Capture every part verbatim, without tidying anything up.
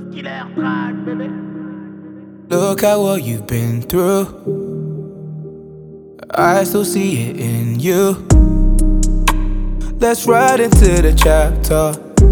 Look at what you've been through. I still see it in you. Let's ride into the chapter.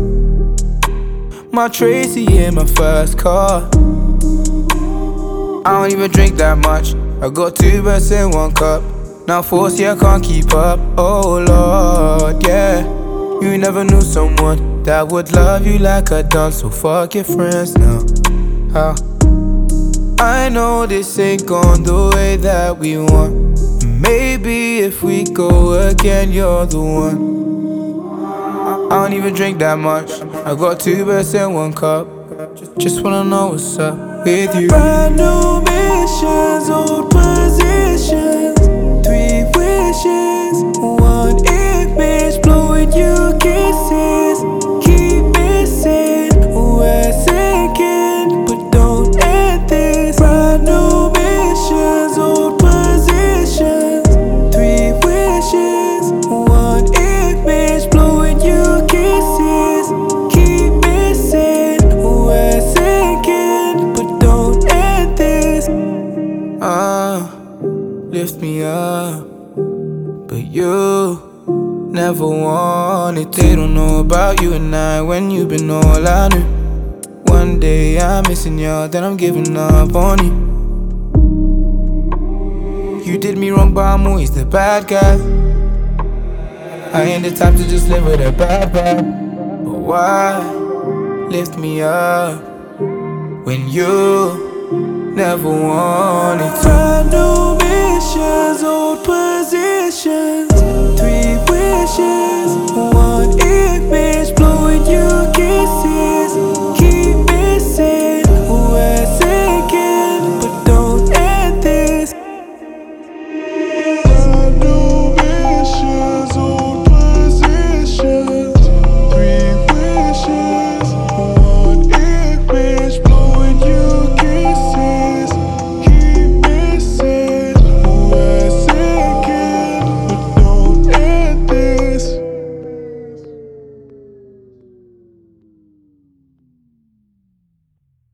My Tracy in my first car. I don't even drink that much. I got two birds in one cup. Now force, yeah, I can't keep up. Oh Lord, yeah. You never knew someone that would love you like I done. So fuck your friends now. How? I know this ain't gone the way that we want. Maybe if we go again, you're the one. I don't even drink that much. I got two birds in one cup. Just wanna know what's up with you. Brand new missions, old positions. Three wishes, one image, blowing you kisses. Keep missing, we're sinking, but don't end this. Brand new missions, old positions. Three wishes, one image, blowing you kisses. Keep missing, we're sinking, but don't end this. Uh, lift me up, but you never want it. They don't know about you and I when you've been all I knew. One day I'm missing you, then I'm giving up on you. You did me wrong, but I'm always the bad guy. I ain't the type to just live with a bad vibe. But why lift me up when you never wanted to? Brand new missions, old positions. Three wishes, one